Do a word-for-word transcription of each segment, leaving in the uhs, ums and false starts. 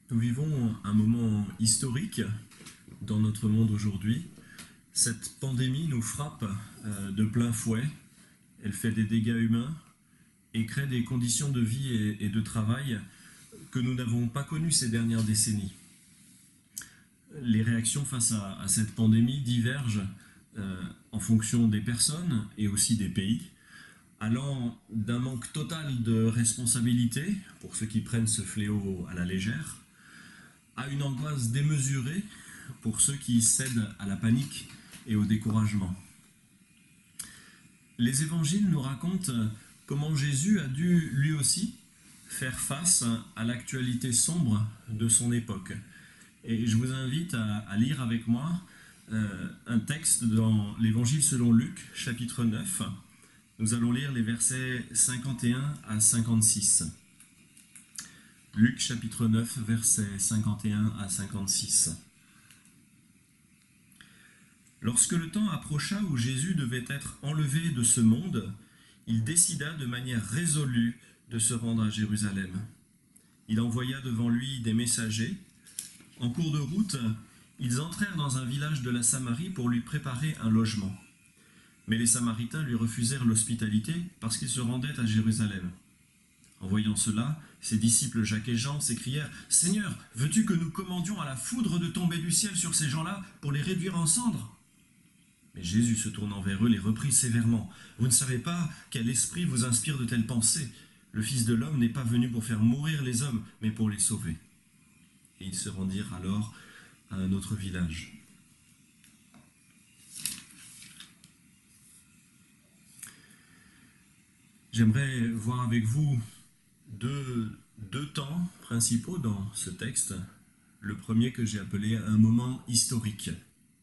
Nous vivons un moment historique dans notre monde aujourd'hui. Cette pandémie nous frappe euh, de plein fouet. Elle fait des dégâts humains et crée des conditions de vie et, et de travail que nous n'avons pas connues ces dernières décennies. Les réactions face à, à cette pandémie divergent euh, en fonction des personnes et aussi des pays, allant d'un manque total de responsabilité pour ceux qui prennent ce fléau à la légère, à une angoisse démesurée pour ceux qui cèdent à la panique et au découragement. Les évangiles nous racontent comment Jésus a dû lui aussi faire face à l'actualité sombre de son époque. Et je vous invite à, à lire avec moi euh, un texte dans l'évangile selon Luc, chapitre neuf. Nous allons lire les versets cinquante et un à cinquante-six. Luc chapitre neuf, versets cinquante et un à cinquante-six. Lorsque le temps approcha où Jésus devait être enlevé de ce monde, il décida de manière résolue de se rendre à Jérusalem. Il envoya devant lui des messagers. En cours de route, ils entrèrent dans un village de la Samarie pour lui préparer un logement. Mais les Samaritains lui refusèrent l'hospitalité parce qu'il se rendait à Jérusalem. En voyant cela, ses disciples Jacques et Jean s'écrièrent « Seigneur, veux-tu que nous commandions à la foudre de tomber du ciel sur ces gens-là pour les réduire en cendres ?» Mais Jésus, se tournant vers eux, les reprit sévèrement. « Vous ne savez pas quel esprit vous inspire de telles pensées. Le Fils de l'homme n'est pas venu pour faire mourir les hommes, mais pour les sauver. » Et ils se rendirent alors à un autre village. J'aimerais voir avec vous deux, deux temps principaux dans ce texte. Le premier que j'ai appelé un moment historique.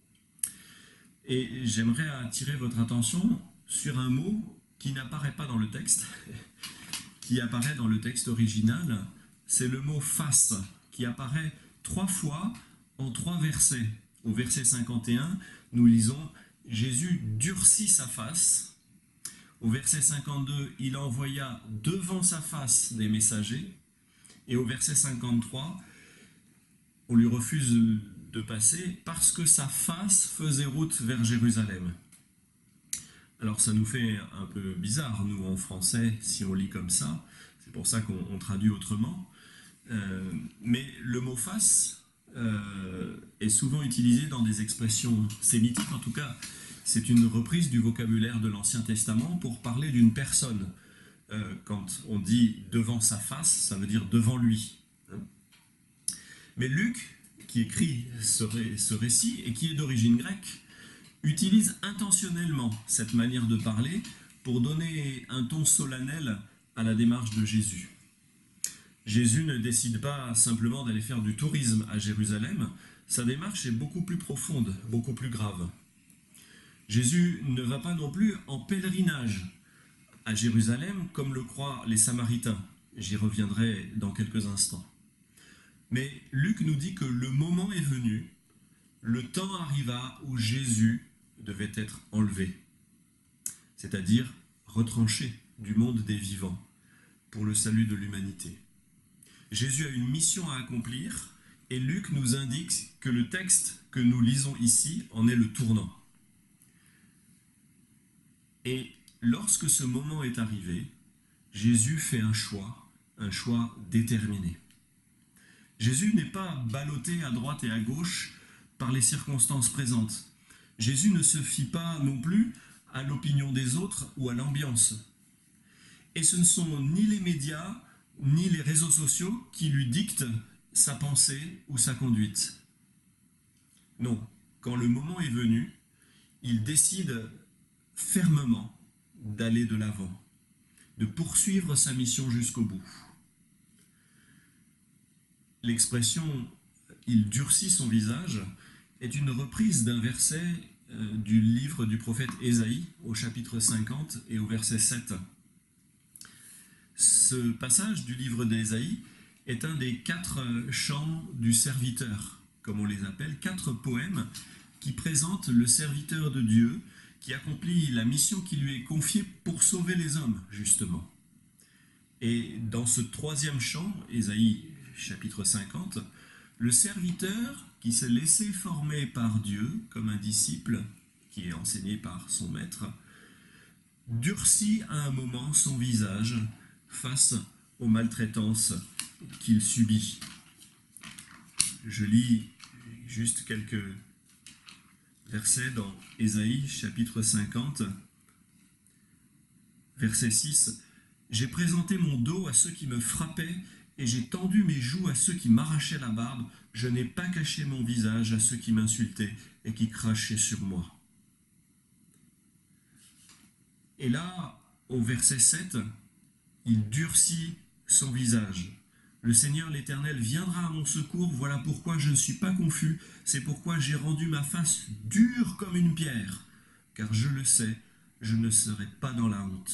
Et j'aimerais attirer votre attention sur un mot qui n'apparaît pas dans le texte, qui apparaît dans le texte original. C'est le mot « face » qui apparaît trois fois en trois versets. Au verset cinquante et un, nous lisons « Jésus durcit sa face ». Au verset cinquante-deux, il envoya devant sa face des messagers. Et au verset cinquante-trois, on lui refuse de passer parce que sa face faisait route vers Jérusalem. Alors ça nous fait un peu bizarre, nous en français, si on lit comme ça. C'est pour ça qu'on on traduit autrement. Euh, mais le mot « face » euh, est souvent utilisé dans des expressions sémitiques, en tout cas. C'est une reprise du vocabulaire de l'Ancien Testament pour parler d'une personne. Euh, quand on dit « devant sa face », ça veut dire « devant lui ». Mais Luc, qui écrit ce, ré, ce récit et qui est d'origine grecque, utilise intentionnellement cette manière de parler pour donner un ton solennel à la démarche de Jésus. Jésus ne décide pas simplement d'aller faire du tourisme à Jérusalem, sa démarche est beaucoup plus profonde, beaucoup plus grave. Jésus ne va pas non plus en pèlerinage à Jérusalem comme le croient les Samaritains. J'y reviendrai dans quelques instants. Mais Luc nous dit que le moment est venu, le temps arriva où Jésus devait être enlevé, c'est-à-dire retranché du monde des vivants pour le salut de l'humanité. Jésus a une mission à accomplir et Luc nous indique que le texte que nous lisons ici en est le tournant. Et lorsque ce moment est arrivé, Jésus fait un choix, un choix déterminé. Jésus n'est pas ballotté à droite et à gauche par les circonstances présentes. Jésus ne se fie pas non plus à l'opinion des autres ou à l'ambiance. Et ce ne sont ni les médias, ni les réseaux sociaux qui lui dictent sa pensée ou sa conduite. Non, quand le moment est venu, il décide fermement d'aller de l'avant, de poursuivre sa mission jusqu'au bout. L'expression « il durcit son visage » est une reprise d'un verset euh, du livre du prophète Ésaïe au chapitre cinquante et au verset sept. Ce passage du livre d'Ésaïe est un des quatre chants du serviteur, comme on les appelle, quatre poèmes qui présentent le serviteur de Dieu qui accomplit la mission qui lui est confiée pour sauver les hommes, justement. Et dans ce troisième chant, Ésaïe chapitre cinquante, le serviteur qui s'est laissé former par Dieu comme un disciple qui est enseigné par son maître, durcit à un moment son visage face aux maltraitances qu'il subit. Je lis juste quelques versets dans Ésaïe, chapitre cinquante, verset six. « J'ai présenté mon dos à ceux qui me frappaient, et j'ai tendu mes joues à ceux qui m'arrachaient la barbe. Je n'ai pas caché mon visage à ceux qui m'insultaient et qui crachaient sur moi. » Et là, au verset sept, il durcit son visage. « Le Seigneur l'Éternel viendra à mon secours, voilà pourquoi je ne suis pas confus, c'est pourquoi j'ai rendu ma face dure comme une pierre, car je le sais, je ne serai pas dans la honte. »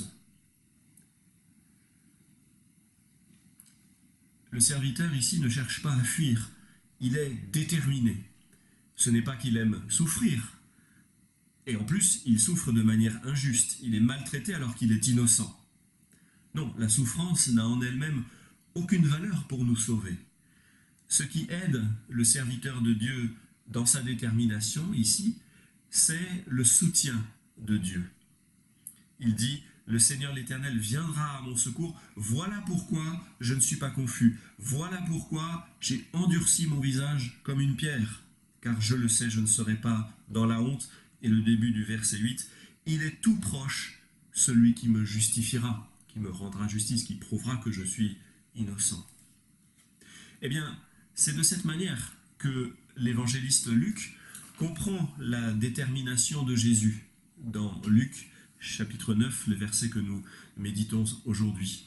Le serviteur ici ne cherche pas à fuir, il est déterminé. Ce n'est pas qu'il aime souffrir, et en plus, il souffre de manière injuste, il est maltraité alors qu'il est innocent. Non, la souffrance n'a en elle-même aucune valeur pour nous sauver. Ce qui aide le serviteur de Dieu dans sa détermination ici, c'est le soutien de Dieu. Il dit, « Le Seigneur l'Éternel viendra à mon secours, voilà pourquoi je ne suis pas confus, voilà pourquoi j'ai endurci mon visage comme une pierre, car je le sais, je ne serai pas dans la honte. » Et le début du verset huit, « Il est tout proche, celui qui me justifiera, qui me rendra justice, qui prouvera que je suis innocent. » Eh bien, c'est de cette manière que l'évangéliste Luc comprend la détermination de Jésus dans Luc, chapitre neuf, le verset que nous méditons aujourd'hui.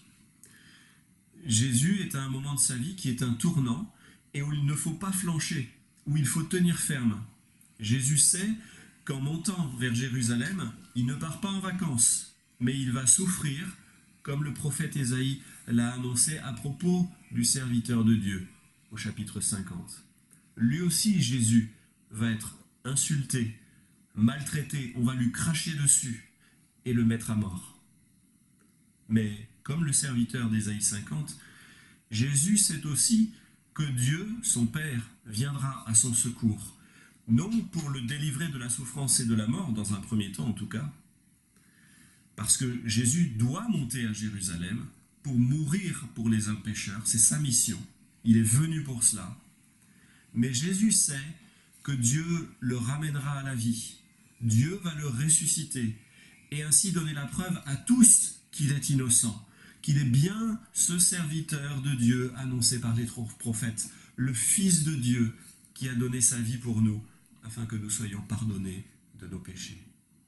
Jésus est à un moment de sa vie qui est un tournant et où il ne faut pas flancher, où il faut tenir ferme. Jésus sait qu'en montant vers Jérusalem, il ne part pas en vacances, mais il va souffrir, comme le prophète Ésaïe l'a annoncé à propos du serviteur de Dieu, au chapitre cinquante. Lui aussi, Jésus, va être insulté, maltraité, on va lui cracher dessus et le mettre à mort. Mais, comme le serviteur d'Ésaïe cinquante, Jésus sait aussi que Dieu, son Père, viendra à son secours, non pour le délivrer de la souffrance et de la mort, dans un premier temps en tout cas, parce que Jésus doit monter à Jérusalem pour mourir pour les hommes pécheurs, c'est sa mission, il est venu pour cela. Mais Jésus sait que Dieu le ramènera à la vie, Dieu va le ressusciter, et ainsi donner la preuve à tous qu'il est innocent, qu'il est bien ce serviteur de Dieu annoncé par les prophètes, le Fils de Dieu qui a donné sa vie pour nous, afin que nous soyons pardonnés de nos péchés.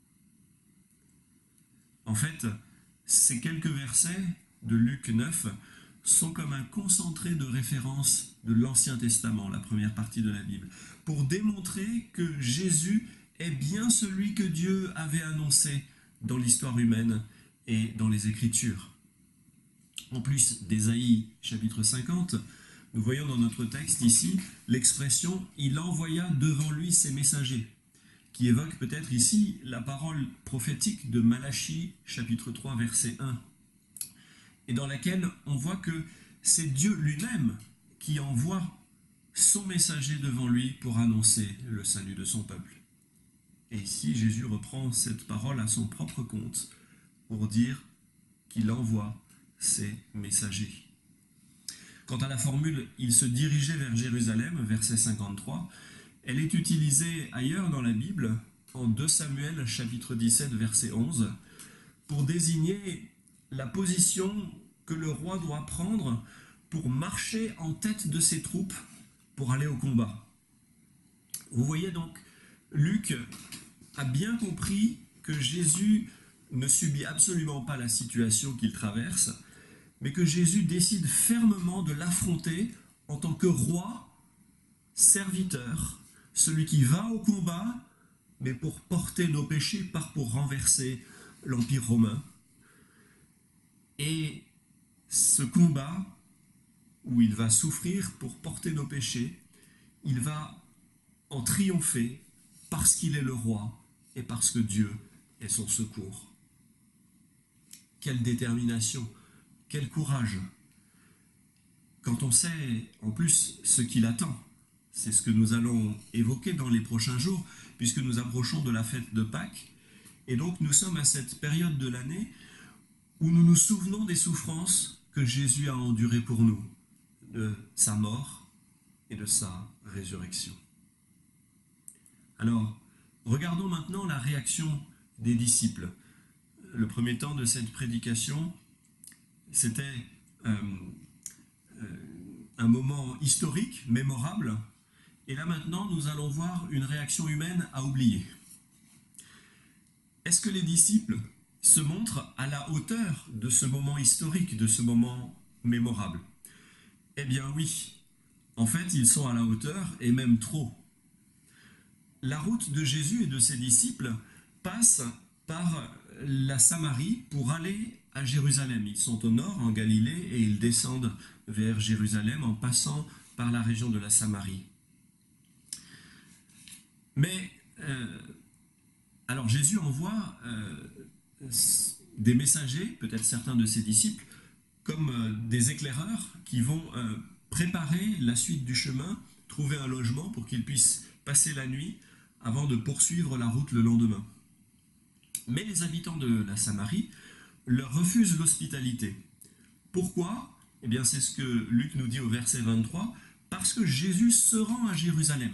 En fait, ces quelques versets de Luc neuf sont comme un concentré de références de l'Ancien Testament, la première partie de la Bible, pour démontrer que Jésus est bien celui que Dieu avait annoncé dans l'histoire humaine et dans les Écritures. En plus d'Ésaïe chapitre cinquante, nous voyons dans notre texte ici l'expression « il envoya devant lui ses messagers », qui évoque peut-être ici la parole prophétique de Malachie chapitre trois verset un, et dans laquelle on voit que c'est Dieu lui-même qui envoie son messager devant lui pour annoncer le salut de son peuple. Et ici, Jésus reprend cette parole à son propre compte pour dire qu'il envoie ses messagers. Quant à la formule « il se dirigeait vers Jérusalem », verset cinquante-trois, elle est utilisée ailleurs dans la Bible, en deux Samuel, chapitre dix-sept, verset onze, pour désigner la position que le roi doit prendre pour marcher en tête de ses troupes pour aller au combat. Vous voyez donc, Luc a bien compris que Jésus ne subit absolument pas la situation qu'il traverse, mais que Jésus décide fermement de l'affronter en tant que roi, serviteur, celui qui va au combat, mais pour porter nos péchés, pas pour renverser l'Empire romain. Et ce combat, où il va souffrir pour porter nos péchés, il va en triompher parce qu'il est le roi et parce que Dieu est son secours. Quelle détermination, quel courage! quand on sait en plus ce qui l'attend. C'est ce que nous allons évoquer dans les prochains jours, puisque nous approchons de la fête de Pâques. Et donc nous sommes à cette période de l'année où nous nous souvenons des souffrances que Jésus a endurées pour nous, de sa mort et de sa résurrection. Alors, regardons maintenant la réaction des disciples. Le premier temps de cette prédication, c'était euh, euh, un moment historique, mémorable, et là maintenant nous allons voir une réaction humaine à oublier. Est-ce que les disciples se montrent à la hauteur de ce moment historique, de ce moment mémorable? Eh bien oui, en fait ils sont à la hauteur et même trop. La route de Jésus et de ses disciples passe par la Samarie pour aller à Jérusalem. Ils sont au nord, en Galilée, et ils descendent vers Jérusalem en passant par la région de la Samarie. Mais, euh, alors Jésus envoie euh, des messagers, peut-être certains de ses disciples, comme euh, des éclaireurs qui vont euh, préparer la suite du chemin, trouver un logement pour qu'ils puissent passer la nuit avant de poursuivre la route le lendemain. Mais les habitants de la Samarie leur refusent l'hospitalité. Pourquoi? Eh bien, c'est ce que Luc nous dit au verset vingt-trois, parce que Jésus se rend à Jérusalem.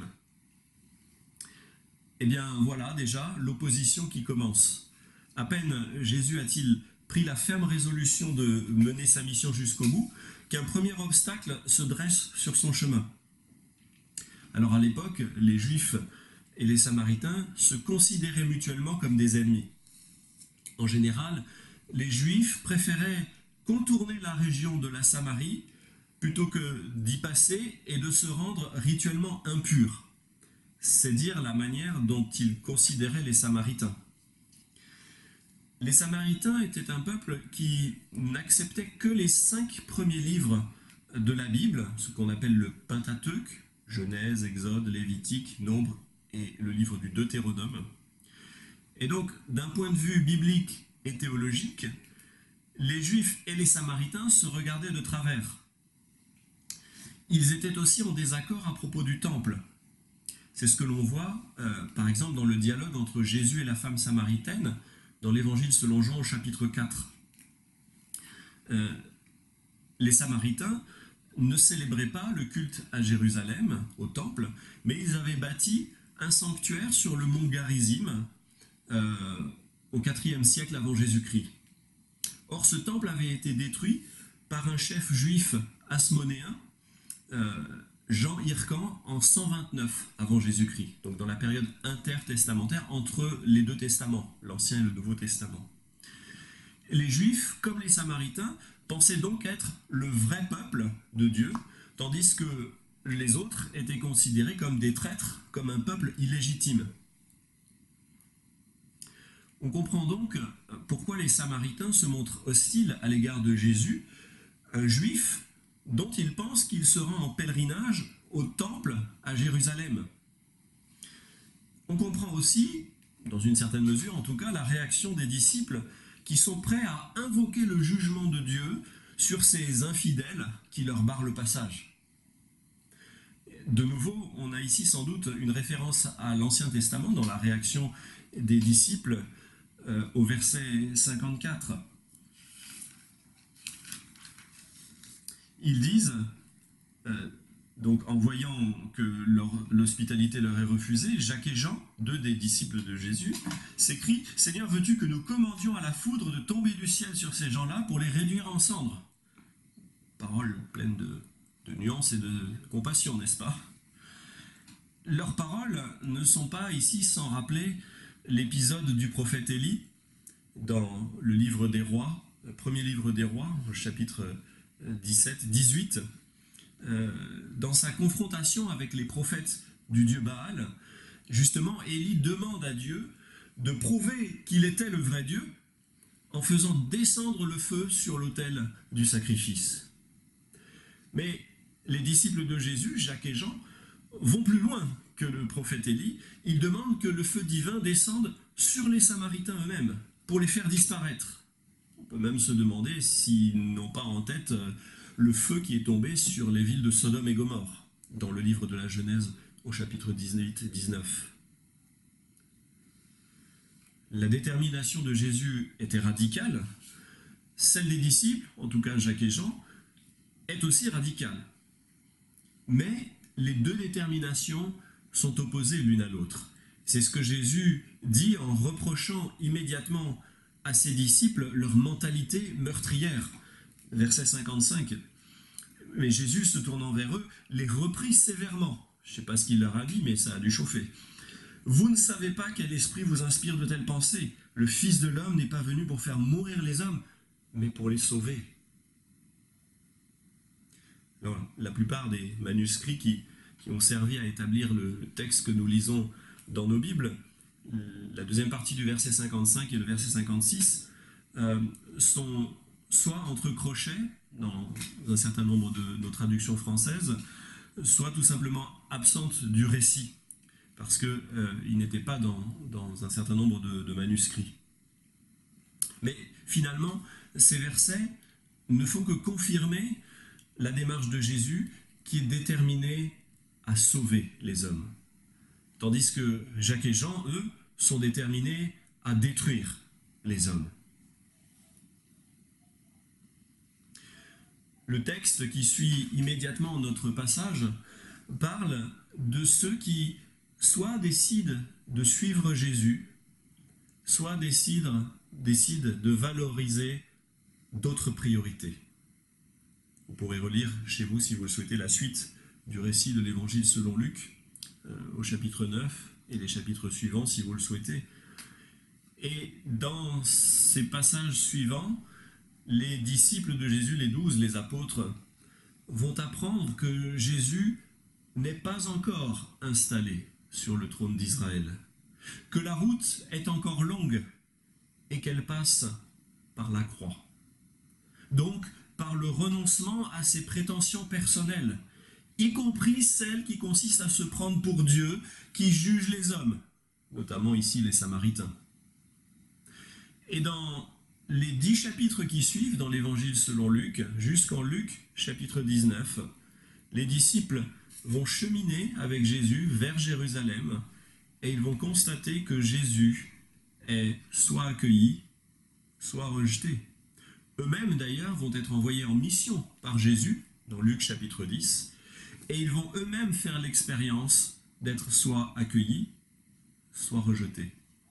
Eh bien, voilà déjà l'opposition qui commence. À peine Jésus a-t-il pris la ferme résolution de mener sa mission jusqu'au bout, qu'un premier obstacle se dresse sur son chemin. Alors à l'époque, les Juifs et les Samaritains se considéraient mutuellement comme des ennemis. En général, les Juifs préféraient contourner la région de la Samarie plutôt que d'y passer et de se rendre rituellement impurs. C'est dire la manière dont ils considéraient les Samaritains. Les Samaritains étaient un peuple qui n'acceptait que les cinq premiers livres de la Bible, ce qu'on appelle le Pentateuque, Genèse, Exode, Lévitique, Nombre et le livre du Deutéronome. Et donc, d'un point de vue biblique et théologique, les Juifs et les Samaritains se regardaient de travers. Ils étaient aussi en désaccord à propos du temple. C'est ce que l'on voit, euh, par exemple, dans le dialogue entre Jésus et la femme samaritaine, dans l'Évangile selon Jean au chapitre quatre. Euh, les Samaritains ne célébraient pas le culte à Jérusalem, au temple, mais ils avaient bâti un sanctuaire sur le mont Garizim, euh, au quatrième siècle avant Jésus-Christ. Or, ce temple avait été détruit par un chef juif asmonéen, euh, Jean Hircan, en cent vingt-neuf avant Jésus-Christ, donc dans la période intertestamentaire entre les deux testaments, l'Ancien et le Nouveau Testament. Les Juifs, comme les Samaritains, pensaient donc être le vrai peuple de Dieu, tandis que les autres étaient considérés comme des traîtres, comme un peuple illégitime. On comprend donc pourquoi les Samaritains se montrent hostiles à l'égard de Jésus, un Juif dont ils pensent qu'il se rend en pèlerinage au temple à Jérusalem. On comprend aussi, dans une certaine mesure en tout cas, la réaction des disciples qui sont prêts à invoquer le jugement de Dieu sur ces infidèles qui leur barrent le passage. De nouveau, on a ici sans doute une référence à l'Ancien Testament dans la réaction des disciples euh, au verset cinquante-quatre. Ils disent, euh, donc en voyant que l'hospitalité leur est refusée, Jacques et Jean, deux des disciples de Jésus, s'écrient « Seigneur, veux-tu que nous commandions à la foudre de tomber du ciel sur ces gens-là pour les réduire en cendres ?» Paroles pleines de, de nuances et de compassion, n'est-ce pas? Leurs paroles ne sont pas ici sans rappeler l'épisode du prophète Élie dans le livre des rois, le premier livre des rois, chapitre dix-sept, dix-huit, euh, dans sa confrontation avec les prophètes du dieu Baal, justement, Élie demande à Dieu de prouver qu'il était le vrai Dieu en faisant descendre le feu sur l'autel du sacrifice. Mais les disciples de Jésus, Jacques et Jean, vont plus loin que le prophète Élie. Ils demandent que le feu divin descende sur les Samaritains eux-mêmes, pour les faire disparaître. On peut même se demander s'ils n'ont pas en tête le feu qui est tombé sur les villes de Sodome et Gomorrhe, dans le livre de la Genèse au chapitre dix-huit et dix-neuf. La détermination de Jésus était radicale, celle des disciples, en tout cas Jacques et Jean, est aussi radicale. Mais les deux déterminations sont opposées l'une à l'autre. C'est ce que Jésus dit en reprochant immédiatement à ses disciples leur mentalité meurtrière. Verset cinquante-cinq. Mais Jésus, se tournant vers eux, les reprit sévèrement. Je ne sais pas ce qu'il leur a dit, mais ça a dû chauffer. Vous ne savez pas quel esprit vous inspire de telles pensées. Le Fils de l'homme n'est pas venu pour faire mourir les hommes, mais pour les sauver. Alors, la plupart des manuscrits qui, qui ont servi à établir le, le texte que nous lisons dans nos Bibles, la deuxième partie du verset cinquante-cinq et le verset cinquante-six, euh, sont soit entre crochets, dans un certain nombre de nos traductions françaises, soit tout simplement absentes du récit, parce qu'ils euh, n'étaient pas dans, dans un certain nombre de, de manuscrits. Mais finalement, ces versets ne font que confirmer la démarche de Jésus qui est déterminée à sauver les hommes. Tandis que Jacques et Jean, eux, sont déterminés à détruire les hommes. Le texte qui suit immédiatement notre passage parle de ceux qui soit décident de suivre Jésus, soit décident, décident de valoriser d'autres priorités. Vous pourrez relire chez vous, si vous le souhaitez, la suite du récit de l'Évangile selon Luc, euh, au chapitre neuf, et les chapitres suivants, si vous le souhaitez. Et dans ces passages suivants, les disciples de Jésus, les douze, les apôtres, vont apprendre que Jésus n'est pas encore installé sur le trône d'Israël, que la route est encore longue et qu'elle passe par la croix. Donc, par le renoncement à ses prétentions personnelles, y compris celles qui consistent à se prendre pour Dieu, qui juge les hommes, notamment ici les Samaritains. Et dans les dix chapitres qui suivent dans l'Évangile selon Luc, jusqu'en Luc chapitre dix-neuf, les disciples vont cheminer avec Jésus vers Jérusalem et ils vont constater que Jésus est soit accueilli, soit rejeté. Eux-mêmes d'ailleurs vont être envoyés en mission par Jésus dans Luc chapitre dix et ils vont eux-mêmes faire l'expérience d'être soit accueillis, soit rejetés.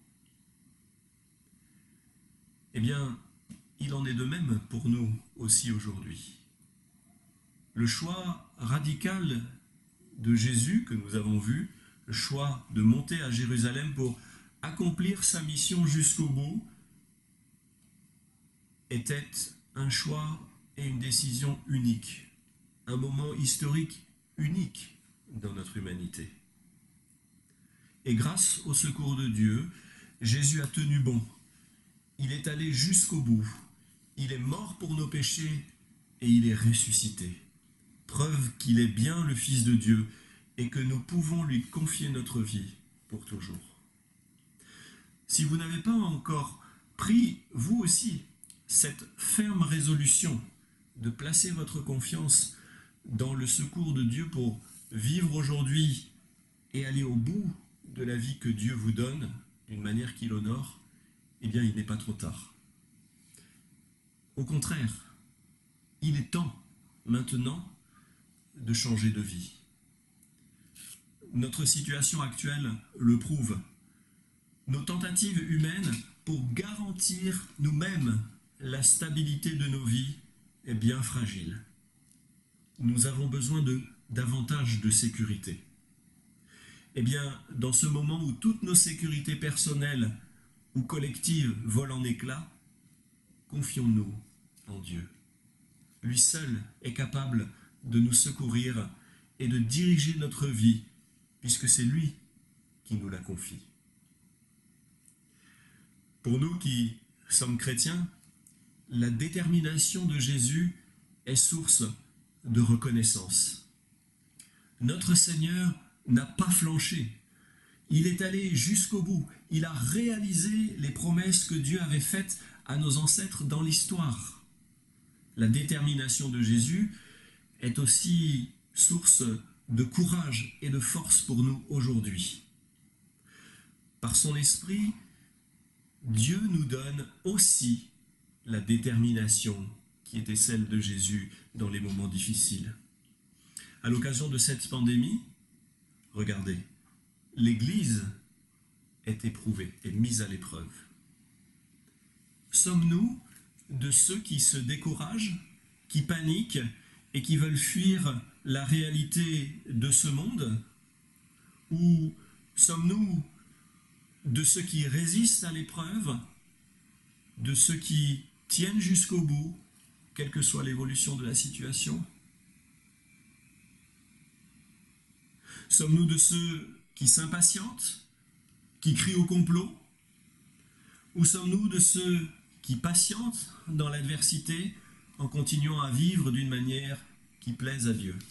Eh bien, il en est de même pour nous aussi aujourd'hui. Le choix radical de Jésus que nous avons vu, le choix de monter à Jérusalem pour accomplir sa mission jusqu'au bout, était un choix et une décision unique, un moment historique unique dans notre humanité. Et grâce au secours de Dieu, Jésus a tenu bon. Il est allé jusqu'au bout. Il est mort pour nos péchés et il est ressuscité. Preuve qu'il est bien le Fils de Dieu et que nous pouvons lui confier notre vie pour toujours. Si vous n'avez pas encore pris, vous aussi, cette ferme résolution de placer votre confiance dans le secours de Dieu pour vivre aujourd'hui et aller au bout de la vie que Dieu vous donne d'une manière qui l'honore, eh bien, il n'est pas trop tard. Au contraire, il est temps, maintenant, de changer de vie. Notre situation actuelle le prouve. Nos tentatives humaines pour garantir nous-mêmes la stabilité de nos vies est bien fragile. Nous avons besoin de davantage de sécurité. Eh bien, dans ce moment où toutes nos sécurités personnelles ou collectives volent en éclats, confions-nous en Dieu. Lui seul est capable de nous secourir et de diriger notre vie, puisque c'est lui qui nous la confie. Pour nous qui sommes chrétiens, la détermination de Jésus est source de reconnaissance. Notre Seigneur n'a pas flanché. Il est allé jusqu'au bout. Il a réalisé les promesses que Dieu avait faites à nos ancêtres dans l'histoire. La détermination de Jésus est aussi source de courage et de force pour nous aujourd'hui. Par son esprit, Dieu nous donne aussi la détermination qui était celle de Jésus dans les moments difficiles. À l'occasion de cette pandémie, regardez, l'Église est éprouvée et mise à l'épreuve. Sommes-nous de ceux qui se découragent, qui paniquent et qui veulent fuir la réalité de ce monde? Ou sommes-nous de ceux qui résistent à l'épreuve, de ceux qui tiennent jusqu'au bout, quelle que soit l'évolution de la situation? Sommes-nous de ceux qui s'impatientent, qui crient au complot? Ou sommes-nous de ceux qui patientent dans l'adversité en continuant à vivre d'une manière qui plaise à Dieu?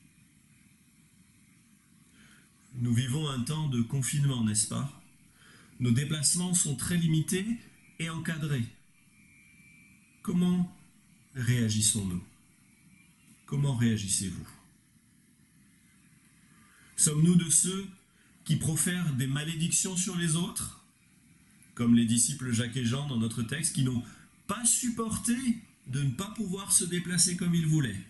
Nous vivons un temps de confinement, n'est-ce pas? Nos déplacements sont très limités et encadrés. Comment réagissons-nous? Comment réagissez-vous? Sommes-nous de ceux qui profèrent des malédictions sur les autres, comme les disciples Jacques et Jean dans notre texte, qui n'ont pas supporté de ne pas pouvoir se déplacer comme ils voulaient?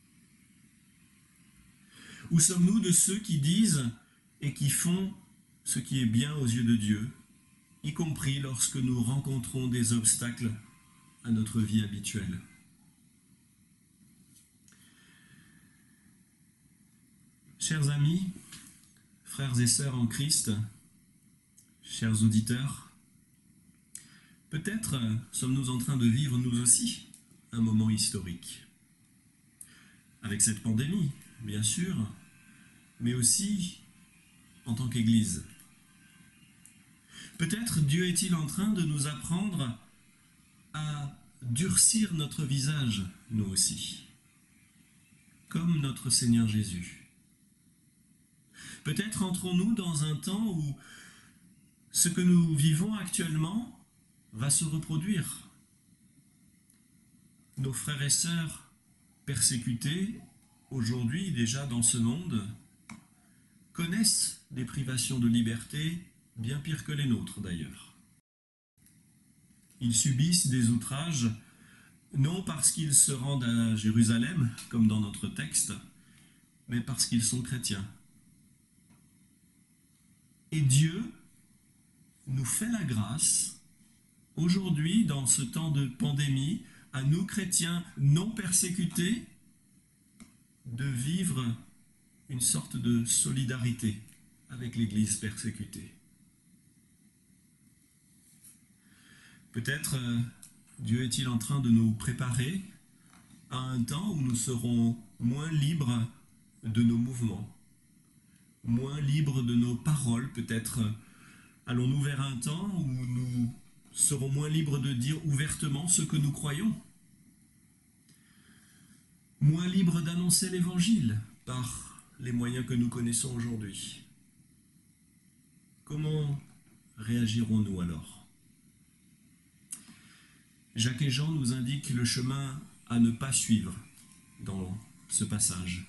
Ou sommes-nous de ceux qui disent et qui font ce qui est bien aux yeux de Dieu, y compris lorsque nous rencontrons des obstacles à notre vie habituelle? Chers amis, frères et sœurs en Christ, chers auditeurs, peut-être sommes-nous en train de vivre nous aussi un moment historique. Avec cette pandémie, bien sûr, mais aussi en tant qu'Église. Peut-être Dieu est-il en train de nous apprendre à durcir notre visage, nous aussi, comme notre Seigneur Jésus. Peut-être entrons-nous dans un temps où ce que nous vivons actuellement va se reproduire. Nos frères et sœurs persécutés, aujourd'hui déjà dans ce monde, connaissent des privations de liberté bien pires que les nôtres d'ailleurs. Ils subissent des outrages, non parce qu'ils se rendent à Jérusalem, comme dans notre texte, mais parce qu'ils sont chrétiens. Et Dieu nous fait la grâce, aujourd'hui, dans ce temps de pandémie, à nous chrétiens non persécutés, de vivre une sorte de solidarité avec l'Église persécutée. Peut-être euh, Dieu est-il en train de nous préparer à un temps où nous serons moins libres de nos mouvements, moins libres de nos paroles. Peut-être euh, allons-nous vers un temps où nous serons moins libres de dire ouvertement ce que nous croyons, moins libres d'annoncer l'Évangile par les moyens que nous connaissons aujourd'hui. Comment réagirons-nous alors? Jacques et Jean nous indiquent le chemin à ne pas suivre dans ce passage.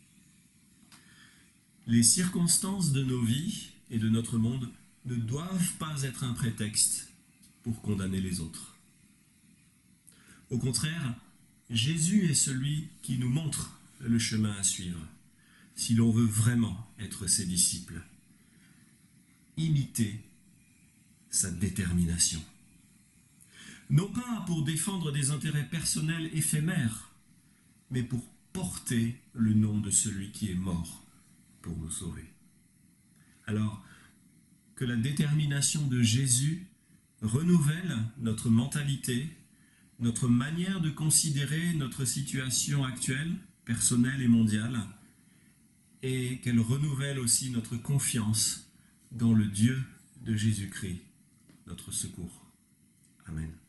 Les circonstances de nos vies et de notre monde ne doivent pas être un prétexte pour condamner les autres. Au contraire, Jésus est celui qui nous montre le chemin à suivre, si l'on veut vraiment être ses disciples. Imiter sa détermination. Non pas pour défendre des intérêts personnels éphémères, mais pour porter le nom de celui qui est mort pour nous sauver. Alors, que la détermination de Jésus renouvelle notre mentalité, notre manière de considérer notre situation actuelle, personnelle et mondiale, et qu'elle renouvelle aussi notre confiance dans le Dieu de Jésus-Christ, notre secours. Amen.